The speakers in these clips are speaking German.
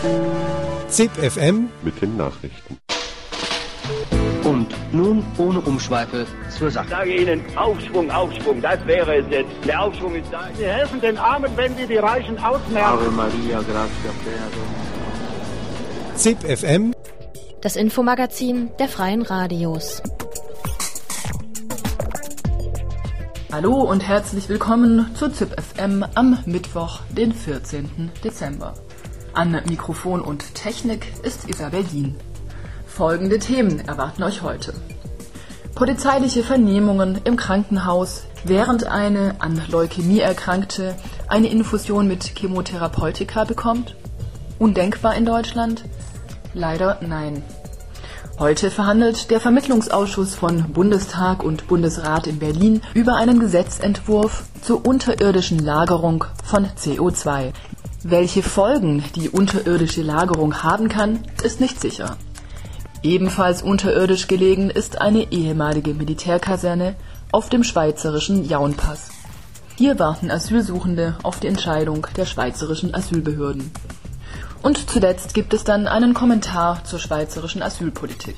ZIP FM mit den Nachrichten. Und nun ohne Umschweife zur Sache. Ich sage Ihnen, Aufschwung, Aufschwung, das wäre es jetzt. Der Aufschwung ist da. Wir helfen den Armen, wenn wir die Reichen ausmerzen. Ave Maria, gratia plena. ZIP FM, das Infomagazin der Freien Radios. Hallo und herzlich willkommen zu ZIP FM am Mittwoch, den 14. Dezember. An Mikrofon und Technik ist Isabel Dien. Folgende Themen erwarten euch heute. Polizeiliche Vernehmungen im Krankenhaus, während eine an Leukämie Erkrankte eine Infusion mit Chemotherapeutika bekommt? Undenkbar in Deutschland? Leider nein. Heute verhandelt der Vermittlungsausschuss von Bundestag und Bundesrat in Berlin über einen Gesetzentwurf zur unterirdischen Lagerung von CO2. Welche Folgen die unterirdische Lagerung haben kann, ist nicht sicher. Ebenfalls unterirdisch gelegen ist eine ehemalige Militärkaserne auf dem schweizerischen Jaunpass. Hier warten Asylsuchende auf die Entscheidung der schweizerischen Asylbehörden. Und zuletzt gibt es dann einen Kommentar zur schweizerischen Asylpolitik.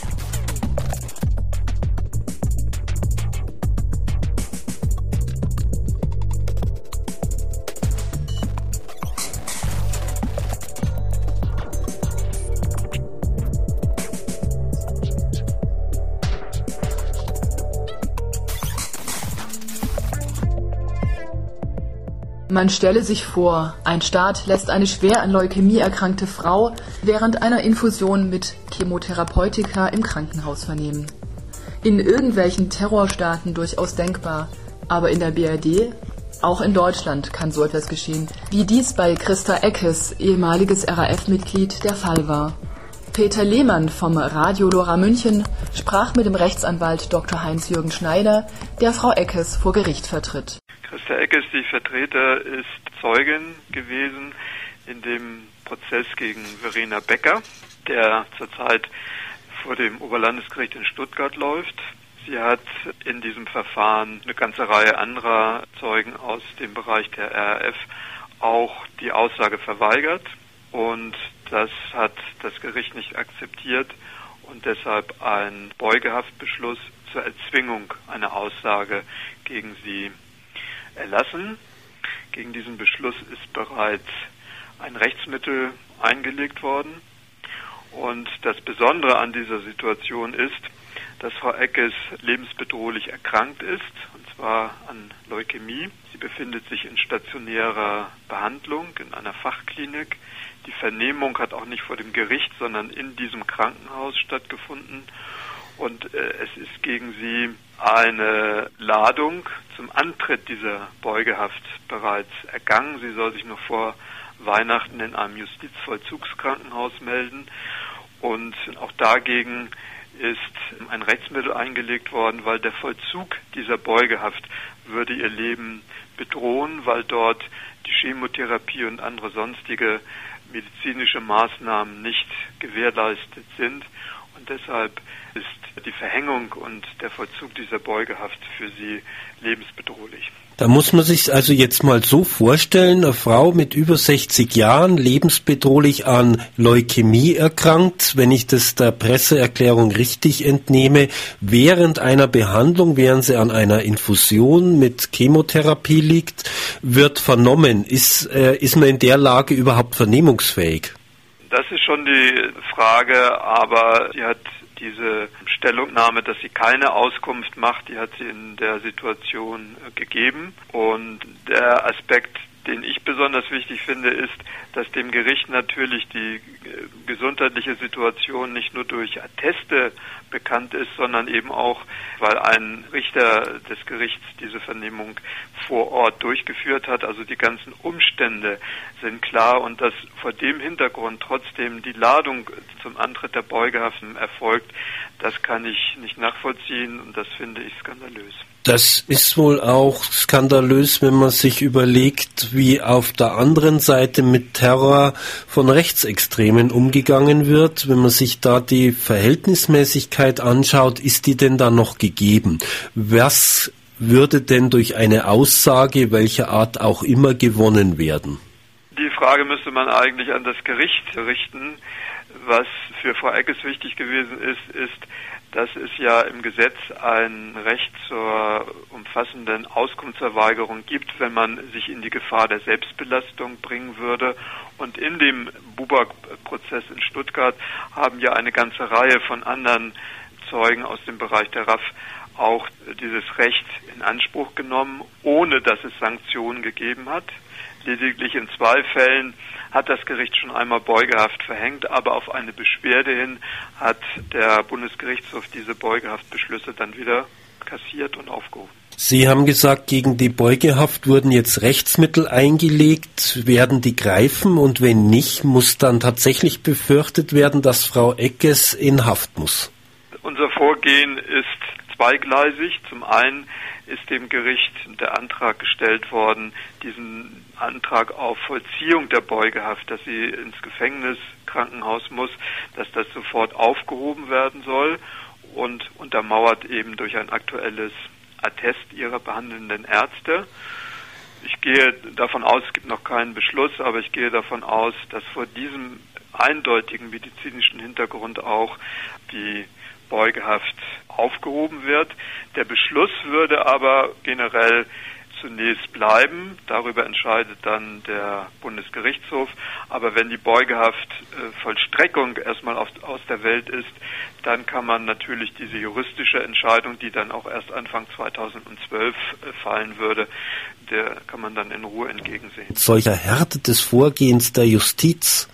Man stelle sich vor, ein Staat lässt eine schwer an Leukämie erkrankte Frau während einer Infusion mit Chemotherapeutika im Krankenhaus vernehmen. In irgendwelchen Terrorstaaten durchaus denkbar, aber in der BRD? Auch in Deutschland kann so etwas geschehen, wie dies bei Christa Eckes, ehemaliges RAF-Mitglied, der Fall war. Peter Lehmann vom Radio Lora München sprach mit dem Rechtsanwalt Dr. Heinz-Jürgen Schneider, der Frau Eckes vor Gericht vertritt. Christa Eckes, die Vertreter, ist Zeugin gewesen in dem Prozess gegen Verena Becker, der zurzeit vor dem Oberlandesgericht in Stuttgart läuft. Sie hat in diesem Verfahren eine ganze Reihe anderer Zeugen aus dem Bereich der RAF auch die Aussage verweigert. Und das hat das Gericht nicht akzeptiert und deshalb einen Beugehaftbeschluss zur Erzwingung einer Aussage gegen sie erlassen. Gegen diesen Beschluss ist bereits ein Rechtsmittel eingelegt worden. Und das Besondere an dieser Situation ist, dass Frau Eckes lebensbedrohlich erkrankt ist, und zwar an Leukämie. Sie befindet sich in stationärer Behandlung in einer Fachklinik. Die Vernehmung hat auch nicht vor dem Gericht, sondern in diesem Krankenhaus stattgefunden. Und es ist gegen sie eine Ladung zum Antritt dieser Beugehaft bereits ergangen. Sie soll sich noch vor Weihnachten in einem Justizvollzugskrankenhaus melden. Und auch dagegen ist ein Rechtsmittel eingelegt worden, weil der Vollzug dieser Beugehaft würde ihr Leben bedrohen, weil dort die Chemotherapie und andere sonstige medizinische Maßnahmen nicht gewährleistet sind. Und deshalb ist die Verhängung und der Vollzug dieser Beugehaft für sie lebensbedrohlich. Da muss man sich also jetzt mal so vorstellen, eine Frau mit über 60 Jahren, lebensbedrohlich an Leukämie erkrankt, wenn ich das der Presseerklärung richtig entnehme, während einer Behandlung, während sie an einer Infusion mit Chemotherapie liegt, wird vernommen. Ist man in der Lage überhaupt vernehmungsfähig? Das ist schon die Frage, aber sie hat diese Stellungnahme, dass sie keine Auskunft macht, die hat sie in der Situation gegeben. Und der Aspekt, den ich besonders wichtig finde, ist, dass dem Gericht natürlich die gesundheitliche Situation nicht nur durch Atteste bekannt ist, sondern eben auch, weil ein Richter des Gerichts diese Vernehmung vor Ort durchgeführt hat. Also die ganzen Umstände sind klar und dass vor dem Hintergrund trotzdem die Ladung zum Antritt der Beugehaft erfolgt, das kann ich nicht nachvollziehen und das finde ich skandalös. Das ist wohl auch skandalös, wenn man sich überlegt, wie auf der anderen Seite mit Terror von Rechtsextremen umgegangen wird. Wenn man sich da die Verhältnismäßigkeit anschaut, ist die denn da noch gegeben? Was würde denn durch eine Aussage welcher Art auch immer gewonnen werden? Die Frage müsste man eigentlich an das Gericht richten. Was für Frau Eckes wichtig gewesen ist, dass es ja im Gesetz ein Recht zur umfassenden Auskunftsverweigerung gibt, wenn man sich in die Gefahr der Selbstbelastung bringen würde. Und in dem Buback-Prozess in Stuttgart haben ja eine ganze Reihe von anderen Zeugen aus dem Bereich der RAF auch dieses Recht in Anspruch genommen, ohne dass es Sanktionen gegeben hat. Lediglich in 2 Fällen hat das Gericht schon einmal Beugehaft verhängt, aber auf eine Beschwerde hin hat der Bundesgerichtshof diese Beugehaftbeschlüsse dann wieder kassiert und aufgehoben. Sie haben gesagt, gegen die Beugehaft wurden jetzt Rechtsmittel eingelegt. Werden die greifen? Und wenn nicht, muss dann tatsächlich befürchtet werden, dass Frau Eckes in Haft muss? Unser Vorgehen ist zweigleisig. Zum einen ist dem Gericht der Antrag gestellt worden, diesen Antrag auf Vollziehung der Beugehaft, dass sie ins Gefängnis, Krankenhaus muss, dass das sofort aufgehoben werden soll und untermauert eben durch ein aktuelles Attest ihrer behandelnden Ärzte. Ich gehe davon aus, es gibt noch keinen Beschluss, aber ich gehe davon aus, dass vor diesem eindeutigen medizinischen Hintergrund auch die Beugehaft aufgehoben wird. Der Beschluss würde aber generell zunächst bleiben. Darüber entscheidet dann der Bundesgerichtshof. Aber wenn die Beugehaft-Vollstreckung erstmal aus der Welt ist, dann kann man natürlich diese juristische Entscheidung, die dann auch erst Anfang 2012 fallen würde, der kann man dann in Ruhe entgegensehen. Solcher Härte des Vorgehens der Justiz,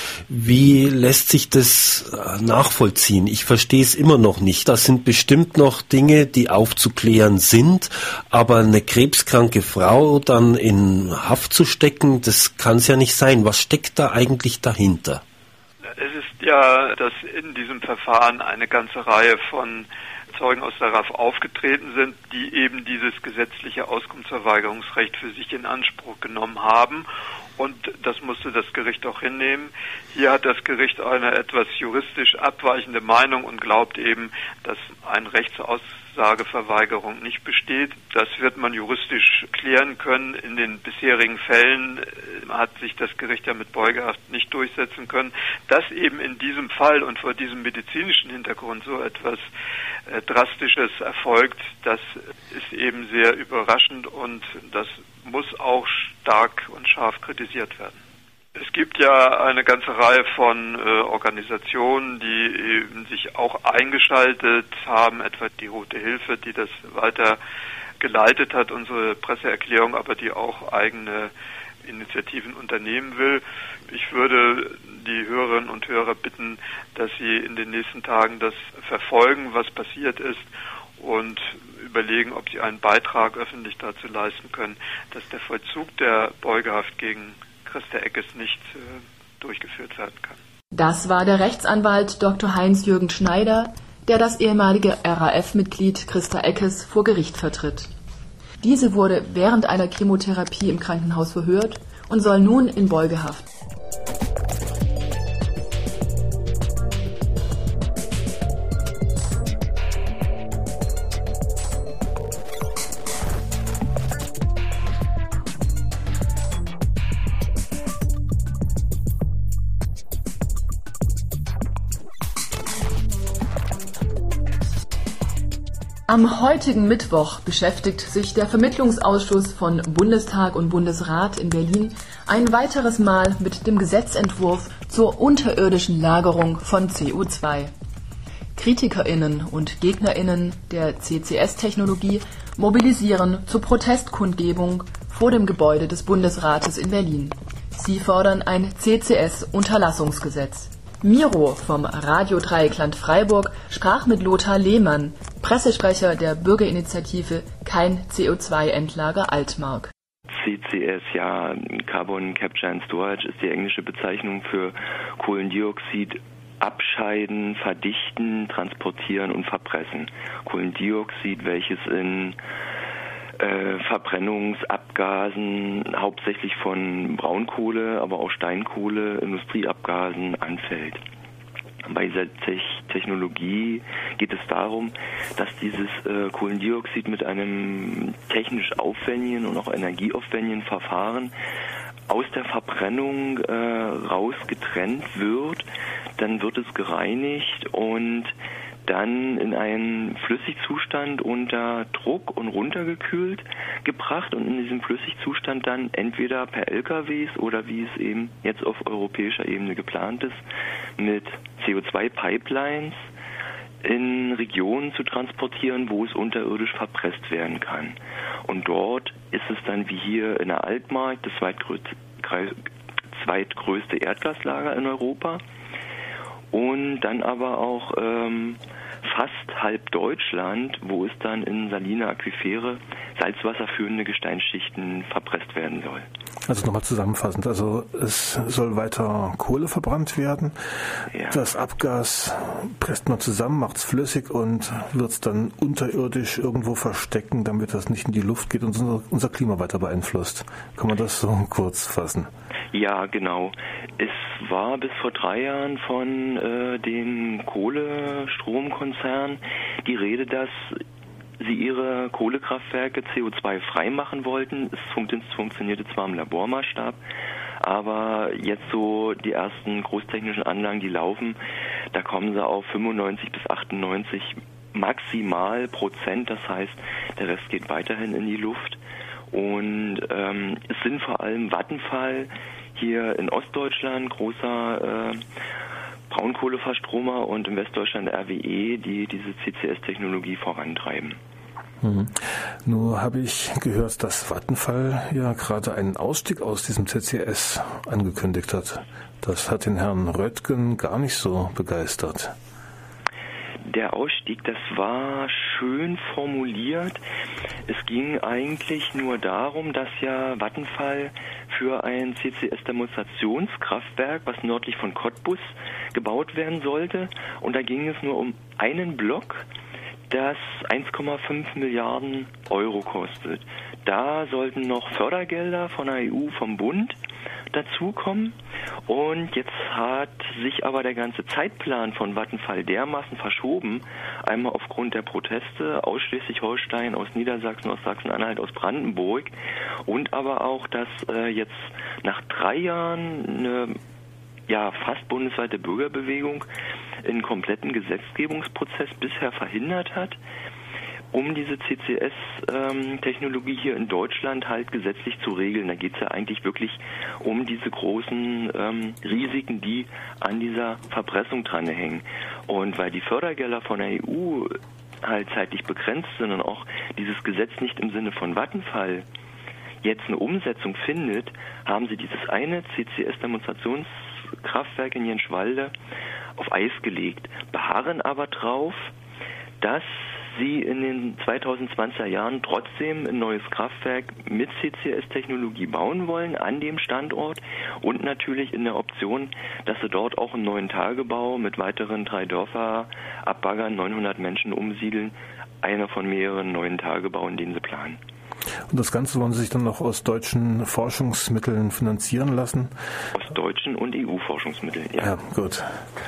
wie lässt sich das nachvollziehen? Ich verstehe es immer noch nicht. Das sind bestimmt noch Dinge, die aufzuklären sind, aber eine krebskranke Frau dann in Haft zu stecken, das kann es ja nicht sein. Was steckt da eigentlich dahinter? Es ist ja, dass in diesem Verfahren eine ganze Reihe von Zeugen aus der RAF aufgetreten sind, die eben dieses gesetzliche Auskunftsverweigerungsrecht für sich in Anspruch genommen haben. Und das musste das Gericht auch hinnehmen. Hier hat das Gericht eine etwas juristisch abweichende Meinung und glaubt eben, dass ein Recht zur Aussageverweigerung nicht besteht. Das wird man juristisch klären können. In den bisherigen Fällen hat sich das Gericht ja mit Beugehaft nicht durchsetzen können. Dass eben in diesem Fall und vor diesem medizinischen Hintergrund so etwas Drastisches erfolgt, das ist eben sehr überraschend und das muss auch stark und scharf kritisiert werden. Es gibt ja eine ganze Reihe von Organisationen, die eben sich auch eingeschaltet haben, etwa die Rote Hilfe, die das weiter geleitet hat, unsere Presseerklärung, aber die auch eigene Initiativen unternehmen will. Ich würde die Hörerinnen und Hörer bitten, dass sie in den nächsten Tagen das verfolgen, was passiert ist und überlegen, ob sie einen Beitrag öffentlich dazu leisten können, dass der Vollzug der Beugehaft gegen Christa Eckes nicht durchgeführt werden kann. Das war der Rechtsanwalt Dr. Heinz-Jürgen Schneider, der das ehemalige RAF-Mitglied Christa Eckes vor Gericht vertritt. Diese wurde während einer Chemotherapie im Krankenhaus verhört und soll nun in Beugehaft. Am heutigen Mittwoch beschäftigt sich der Vermittlungsausschuss von Bundestag und Bundesrat in Berlin ein weiteres Mal mit dem Gesetzentwurf zur unterirdischen Lagerung von CO2. KritikerInnen und GegnerInnen der CCS-Technologie mobilisieren zur Protestkundgebung vor dem Gebäude des Bundesrates in Berlin. Sie fordern ein CCS-Unterlassungsgesetz. Miro vom Radio Dreieckland Freiburg sprach mit Lothar Lehmann, Pressesprecher der Bürgerinitiative Kein CO2-Endlager Altmark. CCS, ja, Carbon Capture and Storage ist die englische Bezeichnung für Kohlendioxid abscheiden, verdichten, transportieren und verpressen. Kohlendioxid, welches in Verbrennungsabgasen hauptsächlich von Braunkohle, aber auch Steinkohle, Industrieabgasen anfällt. Bei dieser Technologie geht es darum, dass dieses Kohlendioxid mit einem technisch aufwendigen und auch energieaufwendigen Verfahren aus der Verbrennung rausgetrennt wird. Dann wird es gereinigt und dann in einen Flüssigzustand unter Druck und runtergekühlt gebracht und in diesem Flüssigzustand dann entweder per LKWs oder wie es eben jetzt auf europäischer Ebene geplant ist, mit CO2-Pipelines in Regionen zu transportieren, wo es unterirdisch verpresst werden kann. Und dort ist es dann wie hier in der Altmark das zweitgrößte Erdgaslager in Europa und dann aber auch fast halb Deutschland, wo es dann in saline Aquifere salzwasserführende Gesteinsschichten verpresst werden soll. Also nochmal zusammenfassend, also es soll weiter Kohle verbrannt werden, ja. Das Abgas presst man zusammen, macht es flüssig und wird es dann unterirdisch irgendwo verstecken, damit das nicht in die Luft geht und unser Klima weiter beeinflusst. Kann man das so kurz fassen? Ja, genau. Es war bis vor 3 Jahren von den Kohlestromkonzernen die Rede, dass sie ihre Kohlekraftwerke CO2-frei machen wollten. Es funktionierte zwar im Labormaßstab, aber jetzt so die ersten großtechnischen Anlagen, die laufen, da kommen sie auf 95 bis 98 maximal Prozent. Das heißt, der Rest geht weiterhin in die Luft. Und es sind vor allem Vattenfall hier in Ostdeutschland, großer Braunkohleverstromer, und in Westdeutschland RWE, die diese CCS-Technologie vorantreiben. Nur habe ich gehört, dass Vattenfall ja gerade einen Ausstieg aus diesem CCS angekündigt hat. Das hat den Herrn Röttgen gar nicht so begeistert. Der Ausstieg, das war schön formuliert. Es ging eigentlich nur darum, dass ja Vattenfall für ein CCS-Demonstrationskraftwerk, was nördlich von Cottbus gebaut werden sollte, und da ging es nur um einen Block, das 1,5 Milliarden Euro kostet. Da sollten noch Fördergelder von der EU, vom Bund dazukommen. Und jetzt hat sich aber der ganze Zeitplan von Vattenfall dermaßen verschoben, einmal aufgrund der Proteste aus Schleswig-Holstein, aus Niedersachsen, aus Sachsen-Anhalt, aus Brandenburg, und aber auch, dass jetzt nach 3 Jahren eine fast bundesweite Bürgerbewegung einen kompletten Gesetzgebungsprozess bisher verhindert hat, um diese CCS-Technologie hier in Deutschland halt gesetzlich zu regeln. Da geht es ja eigentlich wirklich um diese großen Risiken, die an dieser Verpressung dranhängen. Und weil die Fördergelder von der EU halt zeitlich begrenzt sind und auch dieses Gesetz nicht im Sinne von Vattenfall jetzt eine Umsetzung findet, haben sie dieses eine CCS-Demonstrationskraftwerk in Jenschwalde auf Eis gelegt, beharren aber drauf, dass sie in den 2020er Jahren trotzdem ein neues Kraftwerk mit CCS-Technologie bauen wollen an dem Standort und natürlich in der Option, dass sie dort auch einen neuen Tagebau mit weiteren 3 Dörfer abbaggern, 900 Menschen umsiedeln, einer von mehreren neuen Tagebauen, den sie planen. Und das Ganze wollen Sie sich dann noch aus deutschen Forschungsmitteln finanzieren lassen? Aus deutschen und EU-Forschungsmitteln, ja. Ja, gut.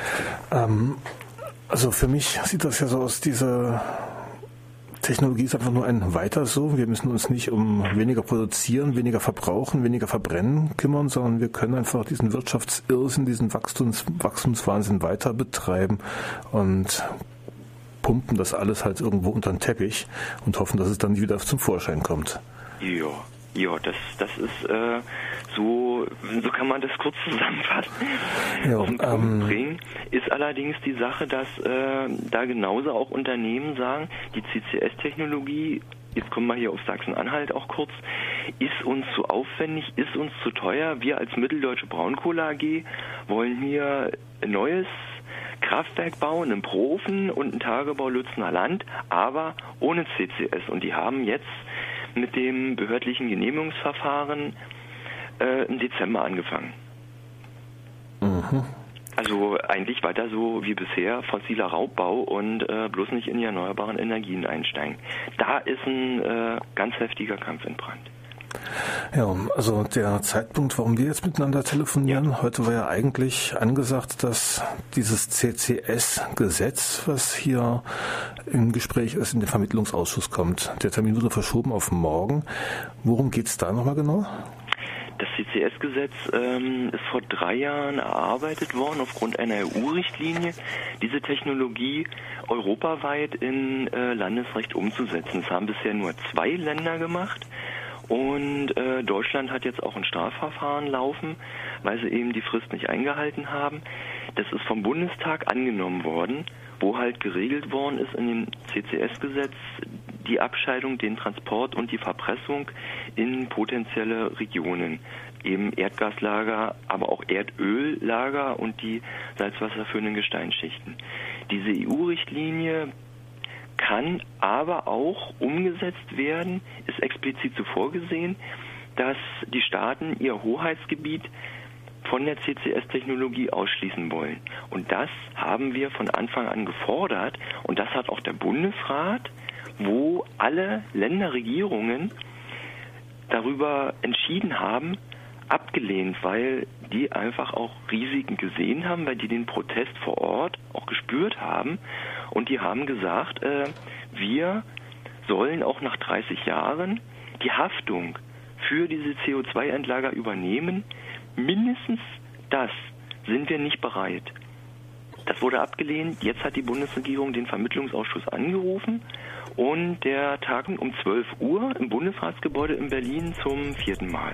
Also für mich sieht das ja so aus, diese Technologie ist einfach nur ein Weiter so. Wir müssen uns nicht um weniger produzieren, weniger verbrauchen, weniger verbrennen kümmern, sondern wir können einfach diesen Wirtschaftsirrsinn, diesen Wachstumswahnsinn weiter betreiben und pumpen das alles halt irgendwo unter den Teppich und hoffen, dass es dann wieder zum Vorschein kommt. Ja, das ist so kann man das kurz zusammenfassen. Ja, auf den Punkt bringen ist allerdings die Sache, dass da genauso auch Unternehmen sagen, die CCS-Technologie, jetzt kommen wir hier auf Sachsen-Anhalt auch kurz, ist uns zu aufwendig, ist uns zu teuer. Wir als Mitteldeutsche Braunkohle AG wollen hier ein neues Kraftwerk bauen, einen Profen und einen Tagebau Lützener Land, aber ohne CCS. Und die haben jetzt mit dem behördlichen Genehmigungsverfahren im Dezember angefangen. Mhm. Also eigentlich weiter so wie bisher, fossiler Raubbau und bloß nicht in die erneuerbaren Energien einsteigen. Da ist ein ganz heftiger Kampf entbrannt. Ja, also der Zeitpunkt, warum wir jetzt miteinander telefonieren, heute war ja eigentlich angesagt, dass dieses CCS-Gesetz, was hier im Gespräch ist, in den Vermittlungsausschuss kommt. Der Termin wurde verschoben auf morgen. Worum geht es da nochmal genau? Das CCS-Gesetz ist vor 3 Jahren erarbeitet worden aufgrund einer EU-Richtlinie, diese Technologie europaweit in Landesrecht umzusetzen. Das haben bisher nur 2 Länder gemacht und Deutschland hat jetzt auch ein Strafverfahren laufen, weil sie eben die Frist nicht eingehalten haben. Das ist vom Bundestag angenommen worden, wo halt geregelt worden ist in dem CCS-Gesetz die Abscheidung, den Transport und die Verpressung in potenzielle Regionen. Eben Erdgaslager, aber auch Erdöllager und die salzwasserführenden Gesteinsschichten. Diese EU-Richtlinie kann aber auch umgesetzt werden, ist explizit so vorgesehen, dass die Staaten ihr Hoheitsgebiet von der CCS-Technologie ausschließen wollen. Und das haben wir von Anfang an gefordert und das hat auch der Bundesrat, wo alle Länderregierungen darüber entschieden haben, abgelehnt, weil die einfach auch Risiken gesehen haben, weil die den Protest vor Ort auch gespürt haben und die haben gesagt, wir sollen auch nach 30 Jahren die Haftung für diese CO2-Endlager übernehmen. Mindestens das sind wir nicht bereit. Das wurde abgelehnt. Jetzt hat die Bundesregierung den Vermittlungsausschuss angerufen und der tagt um 12 Uhr im Bundesratsgebäude in Berlin zum 4. Mal.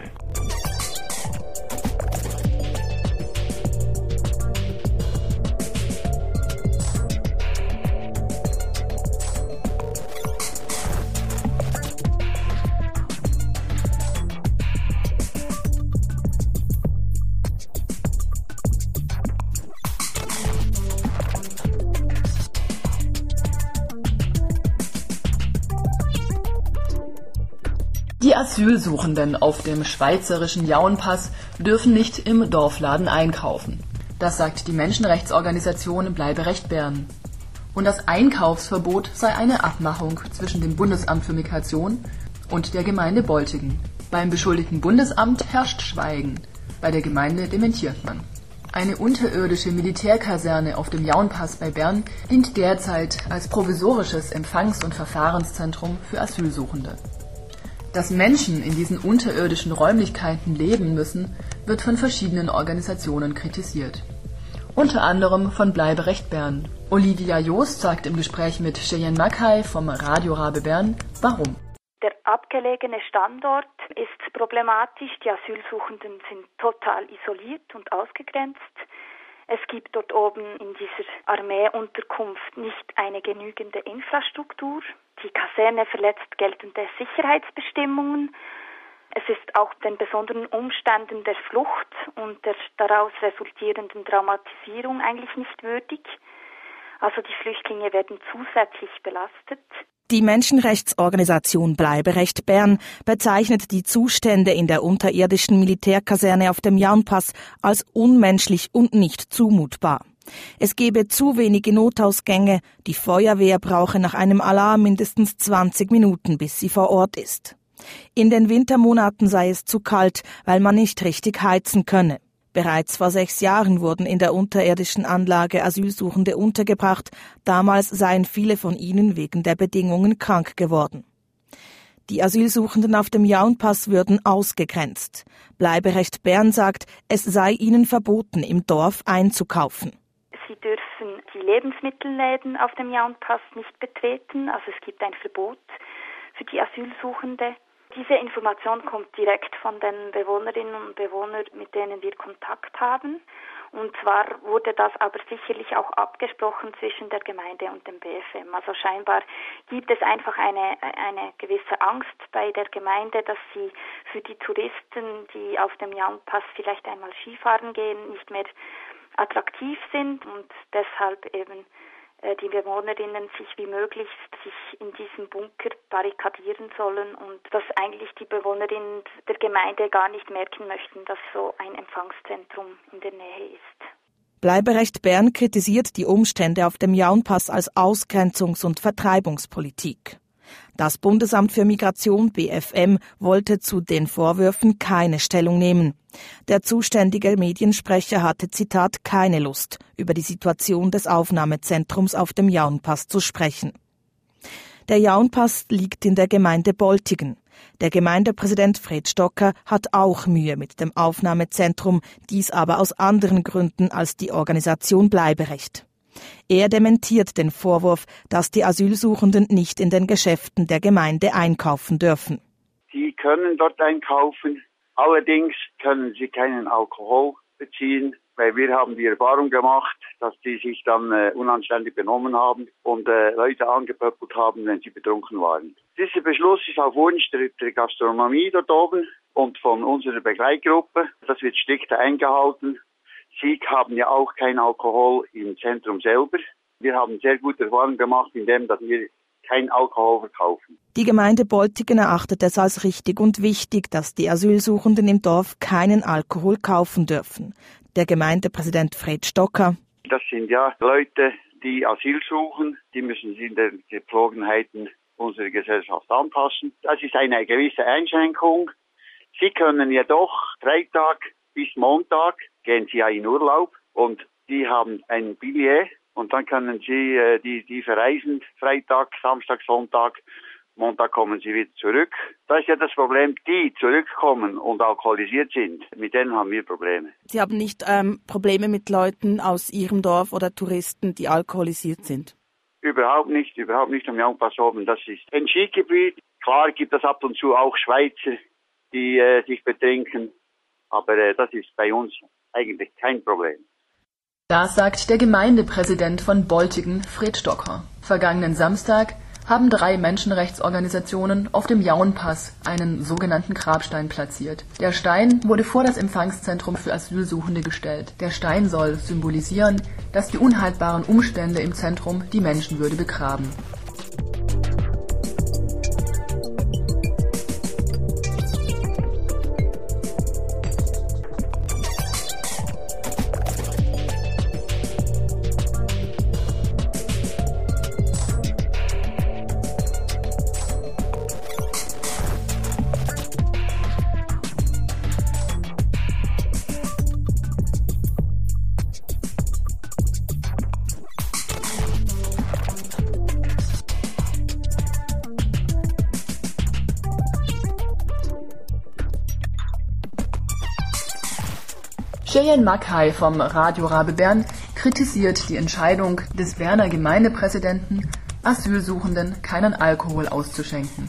Die Asylsuchenden auf dem schweizerischen Jauenpass dürfen nicht im Dorfladen einkaufen. Das sagt die Menschenrechtsorganisation Bleiberecht Bern. Und das Einkaufsverbot sei eine Abmachung zwischen dem Bundesamt für Migration und der Gemeinde Boltegen. Beim beschuldigten Bundesamt herrscht Schweigen. Bei der Gemeinde dementiert man. Eine unterirdische Militärkaserne auf dem Jauenpass bei Bern dient derzeit als provisorisches Empfangs- und Verfahrenszentrum für Asylsuchende. Dass Menschen in diesen unterirdischen Räumlichkeiten leben müssen, wird von verschiedenen Organisationen kritisiert. Unter anderem von Bleiberecht Bern. Olivia Joost sagt im Gespräch mit Cheyenne Mackay vom Radio Rabe Bern, warum. Der abgelegene Standort ist problematisch. Die Asylsuchenden sind total isoliert und ausgegrenzt. Es gibt dort oben in dieser Armeeunterkunft nicht eine genügende Infrastruktur. Die Kaserne verletzt geltende Sicherheitsbestimmungen. Es ist auch den besonderen Umständen der Flucht und der daraus resultierenden Traumatisierung eigentlich nicht würdig. Also die Flüchtlinge werden zusätzlich belastet. Die Menschenrechtsorganisation Bleiberecht Bern bezeichnet die Zustände in der unterirdischen Militärkaserne auf dem Jauenpass als unmenschlich und nicht zumutbar. Es gebe zu wenige Notausgänge, die Feuerwehr brauche nach einem Alarm mindestens 20 Minuten, bis sie vor Ort ist. In den Wintermonaten sei es zu kalt, weil man nicht richtig heizen könne. Bereits vor 6 Jahren wurden in der unterirdischen Anlage Asylsuchende untergebracht. Damals seien viele von ihnen wegen der Bedingungen krank geworden. Die Asylsuchenden auf dem Jauenpass würden ausgegrenzt. Bleiberecht Bern sagt, es sei ihnen verboten, im Dorf einzukaufen. Sie dürfen die Lebensmittelläden auf dem Jauenpass nicht betreten, also es gibt ein Verbot für die Asylsuchende. Diese Information kommt direkt von den Bewohnerinnen und Bewohnern, mit denen wir Kontakt haben. Und zwar wurde das aber sicherlich auch abgesprochen zwischen der Gemeinde und dem BFM. Also scheinbar gibt es einfach eine gewisse Angst bei der Gemeinde, dass sie für die Touristen, die auf dem Jauenpass vielleicht einmal Skifahren gehen, nicht mehr attraktiv sind und deshalb eben die Bewohnerinnen sich wie möglich in diesem Bunker barrikadieren sollen und dass eigentlich die Bewohnerinnen der Gemeinde gar nicht merken möchten, dass so ein Empfangszentrum in der Nähe ist. Bleiberecht Bern kritisiert die Umstände auf dem Jauenpass als Ausgrenzungs- und Vertreibungspolitik. Das Bundesamt für Migration BFM wollte zu den Vorwürfen keine Stellung nehmen. Der zuständige Mediensprecher hatte, Zitat, keine Lust, über die Situation des Aufnahmezentrums auf dem Jauenpass zu sprechen. Der Jaunpass liegt in der Gemeinde Boltigen. Der Gemeindepräsident Fred Stocker hat auch Mühe mit dem Aufnahmezentrum, dies aber aus anderen Gründen als die Organisation Bleiberecht. Er dementiert den Vorwurf, dass die Asylsuchenden nicht in den Geschäften der Gemeinde einkaufen dürfen. Sie können dort einkaufen, allerdings können sie keinen Alkohol beziehen, weil wir haben die Erfahrung gemacht, dass die sich dann unanständig benommen haben und Leute angepöppelt haben, wenn sie betrunken waren. Dieser Beschluss ist auf Wunsch der Gastronomie dort oben und von unserer Begleitgruppe. Das wird strikt eingehalten. Sie haben ja auch keinen Alkohol im Zentrum selber. Wir haben sehr gute Erfahrungen gemacht, indem dass wir kein Alkohol verkaufen. Die Gemeinde Boltigen erachtet es als richtig und wichtig, dass die Asylsuchenden im Dorf keinen Alkohol kaufen dürfen. Der Gemeindepräsident Fred Stocker. Das sind ja Leute, die Asyl suchen. Die müssen sich in den Gepflogenheiten unserer Gesellschaft anpassen. Das ist eine gewisse Einschränkung. Sie können jedoch Freitag bis Montag gehen Sie ja in Urlaub und die haben ein Billet und dann können Sie die verreisen Freitag, Samstag, Sonntag. Montag kommen sie wieder zurück. Da ist ja das Problem, die zurückkommen und alkoholisiert sind. Mit denen haben wir Probleme. Sie haben nicht Probleme mit Leuten aus Ihrem Dorf oder Touristen, die alkoholisiert sind? Überhaupt nicht am Jaunpass oben. Das ist ein Skigebiet. Klar gibt es ab und zu auch Schweizer, die sich betrinken. Aber das ist bei uns eigentlich kein Problem. Das sagt der Gemeindepräsident von Boltigen, Fred Stocker. Vergangenen Samstag haben 3 Menschenrechtsorganisationen auf dem Jaunpass einen sogenannten Grabstein platziert. Der Stein wurde vor das Empfangszentrum für Asylsuchende gestellt. Der Stein soll symbolisieren, dass die unhaltbaren Umstände im Zentrum die Menschenwürde begraben. Cheyenne Mackay vom Radio Rabe Bern kritisiert die Entscheidung des Berner Gemeindepräsidenten, Asylsuchenden keinen Alkohol auszuschenken.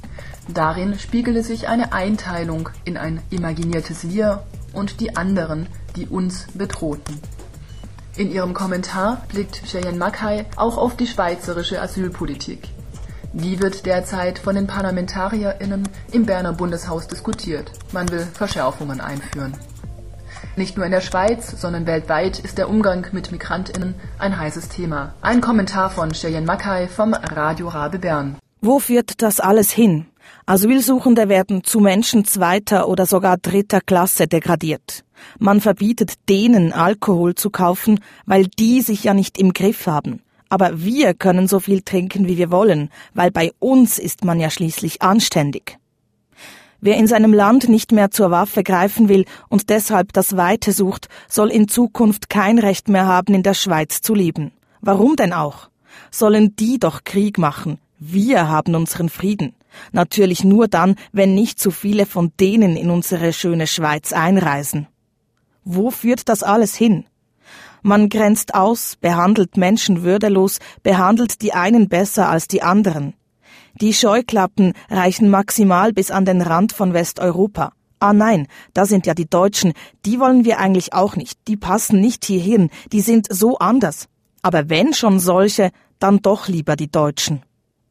Darin spiegelte sich eine Einteilung in ein imaginiertes Wir und die anderen, die uns bedrohten. In ihrem Kommentar blickt Cheyenne Mackay auch auf die schweizerische Asylpolitik. Die wird derzeit von den ParlamentarierInnen im Berner Bundeshaus diskutiert. Man will Verschärfungen einführen. Nicht nur in der Schweiz, sondern weltweit ist der Umgang mit MigrantInnen ein heißes Thema. Ein Kommentar von Cheyenne Mackay vom Radio Rabe Bern. Wo führt das alles hin? Asylsuchende werden zu Menschen zweiter oder sogar dritter Klasse degradiert. Man verbietet denen, Alkohol zu kaufen, weil die sich ja nicht im Griff haben. Aber wir können so viel trinken, wie wir wollen, weil bei uns ist man ja schließlich anständig. Wer in seinem Land nicht mehr zur Waffe greifen will und deshalb das Weite sucht, soll in Zukunft kein Recht mehr haben, in der Schweiz zu leben. Warum denn auch? Sollen die doch Krieg machen? Wir haben unseren Frieden. Natürlich nur dann, wenn nicht zu viele von denen in unsere schöne Schweiz einreisen. Wo führt das alles hin? Man grenzt aus, behandelt Menschen würdelos, behandelt die einen besser als die anderen. Die Scheuklappen reichen maximal bis an den Rand von Westeuropa. Ah nein, da sind ja die Deutschen, die wollen wir eigentlich auch nicht, die passen nicht hierhin, die sind so anders. Aber wenn schon solche, dann doch lieber die Deutschen.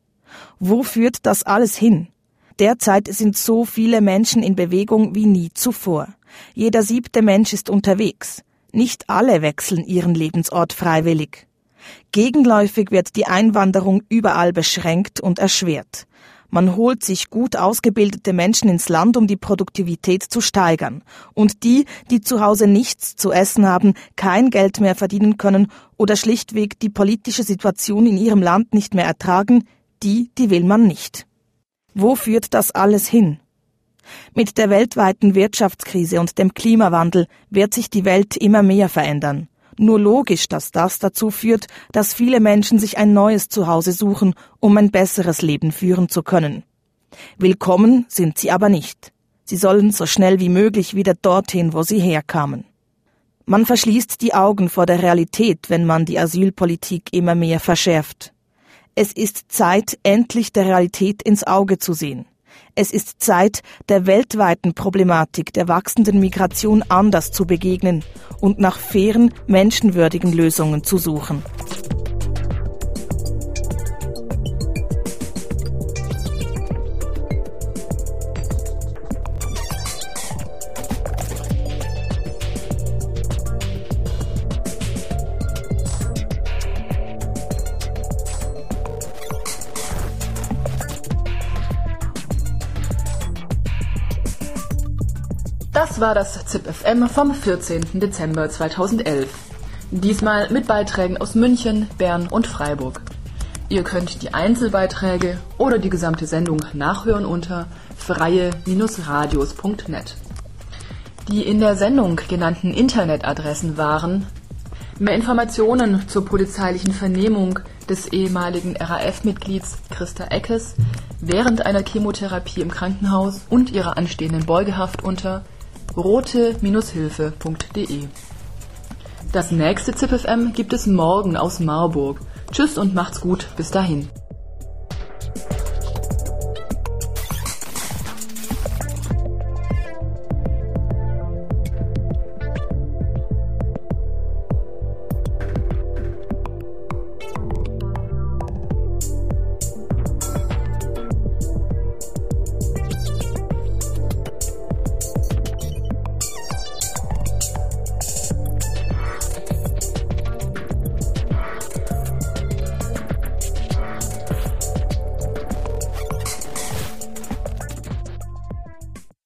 Wo führt das alles hin? Derzeit sind so viele Menschen in Bewegung wie nie zuvor. Jeder 7. Mensch ist unterwegs. Nicht alle wechseln ihren Lebensort freiwillig. Gegenläufig wird die Einwanderung überall beschränkt und erschwert. Man holt sich gut ausgebildete Menschen ins Land, um die Produktivität zu steigern. Und die zu Hause nichts zu essen haben, kein Geld mehr verdienen können oder schlichtweg die politische Situation in ihrem Land nicht mehr ertragen, die will man nicht. Wo führt das alles hin? Mit der weltweiten Wirtschaftskrise und dem Klimawandel wird sich die Welt immer mehr verändern. Nur logisch, dass das dazu führt, dass viele Menschen sich ein neues Zuhause suchen, um ein besseres Leben führen zu können. Willkommen sind sie aber nicht. Sie sollen so schnell wie möglich wieder dorthin, wo sie herkamen. Man verschließt die Augen vor der Realität, wenn man die Asylpolitik immer mehr verschärft. Es ist Zeit, endlich der Realität ins Auge zu sehen. Es ist Zeit, der weltweiten Problematik der wachsenden Migration anders zu begegnen und nach fairen, menschenwürdigen Lösungen zu suchen. Das war das ZIP-FM vom 14. Dezember 2011. Diesmal mit Beiträgen aus München, Bern und Freiburg. Ihr könnt die Einzelbeiträge oder die gesamte Sendung nachhören unter freie-radios.net. Die in der Sendung genannten Internetadressen waren: mehr Informationen zur polizeilichen Vernehmung des ehemaligen RAF-Mitglieds Christa Eckes während einer Chemotherapie im Krankenhaus und ihrer anstehenden Beugehaft unter rote-hilfe.de. Das nächste ZIP-FM gibt es morgen aus Marburg. Tschüss und macht's gut, bis dahin.